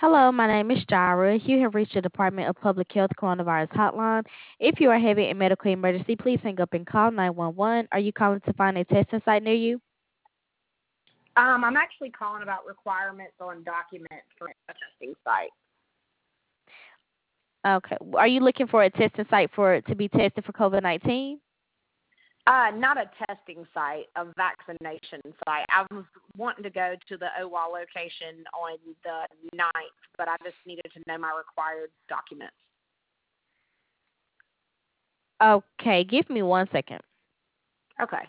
Hello, my name is Jara. You have reached the Department of Public Health Coronavirus Hotline. If you are having a medical emergency, please hang up and call 911. Are you calling to find a testing site near you? I'm actually calling about requirements on documents for a testing site. Okay. Are you looking for a testing site for to be tested for COVID-19? Not a testing site, a vaccination site. I was wanting to go to the OWA location on the 9th, but I just needed to know my required documents. Okay, give me 1 second. Okay.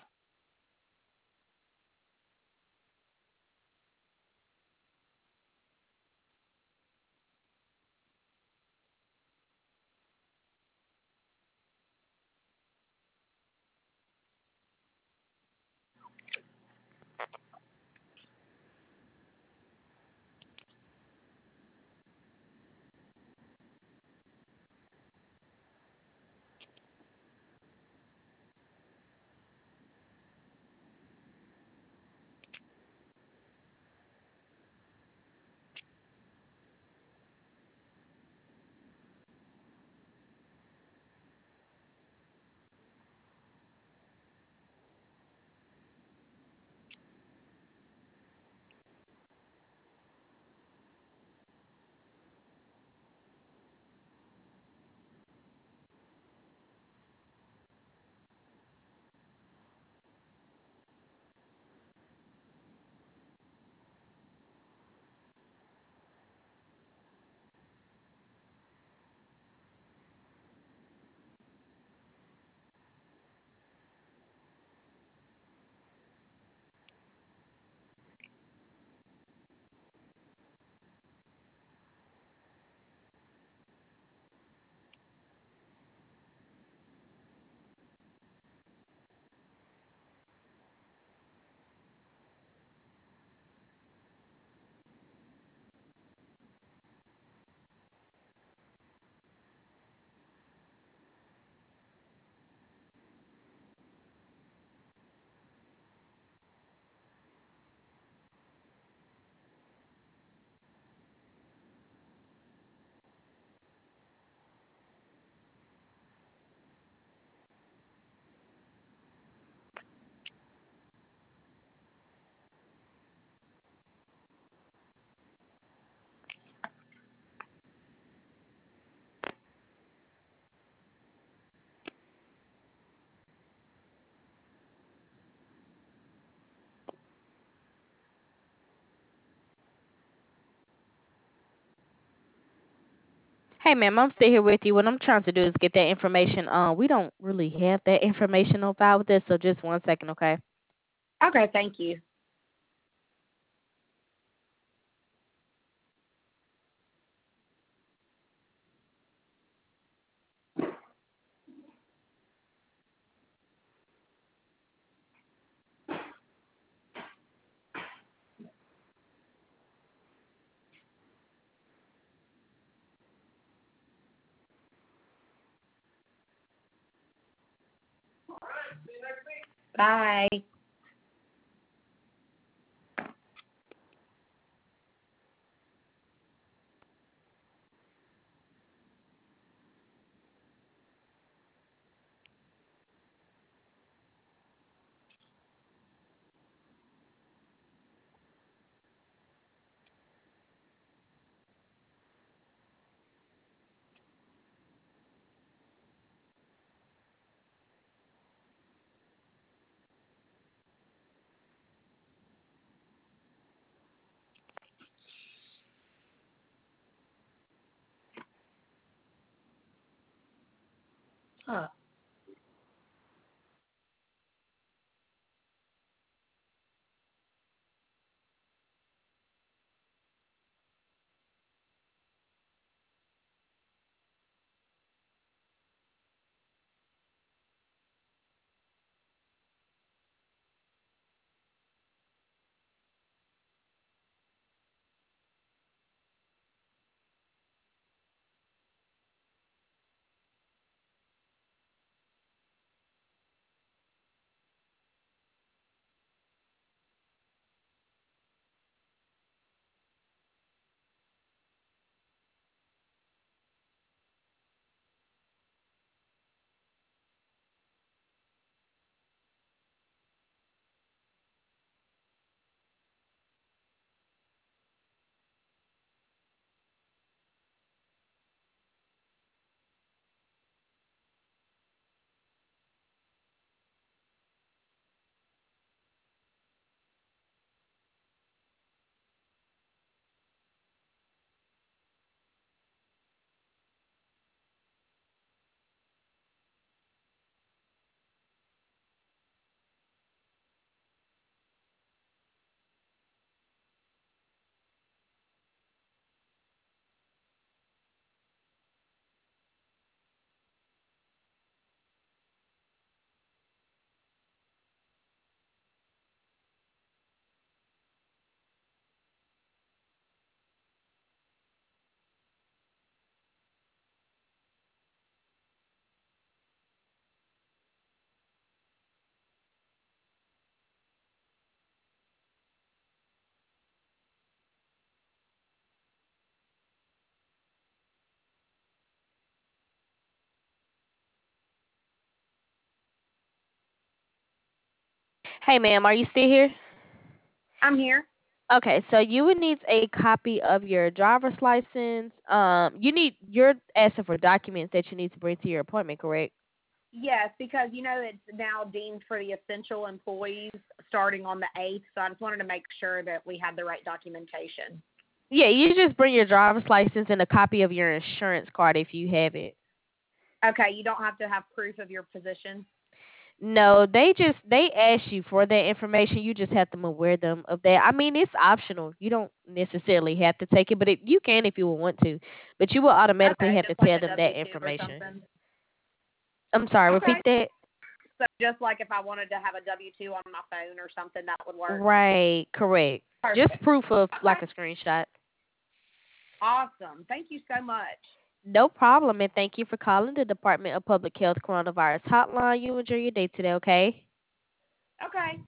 Hey, ma'am, I'm still here with you. What I'm trying to do is get that information. We don't really have that information on file with us, so just 1 second, okay? Okay, thank you. Bye. Huh. Hey, ma'am, are you still here? I'm here. Okay, so you would need a copy of your driver's license. You're asking for documents that you need to bring to your appointment, correct? Yes, because it's now deemed for the essential employees starting on the 8th, so I just wanted to make sure that we had the right documentation. Yeah, you just bring your driver's license and a copy of your insurance card if you have it. Okay, you don't have to have proof of your position. No, they ask you for that information. You just have to aware them of that. I mean, it's optional. You don't necessarily have to take it, but you can if you would want to. But you will automatically Okay, have to just like tell a them that W-2 or information. something. I'm sorry, repeat Okay. that. So just like if I wanted to have a W-2 on my phone or something, that would work. Right, correct. Just Perfect. proof of Okay. like a screenshot. Awesome. Thank you so much. No problem, and thank you for calling the Department of Public Health Coronavirus Hotline. You enjoy your day today, okay? Okay.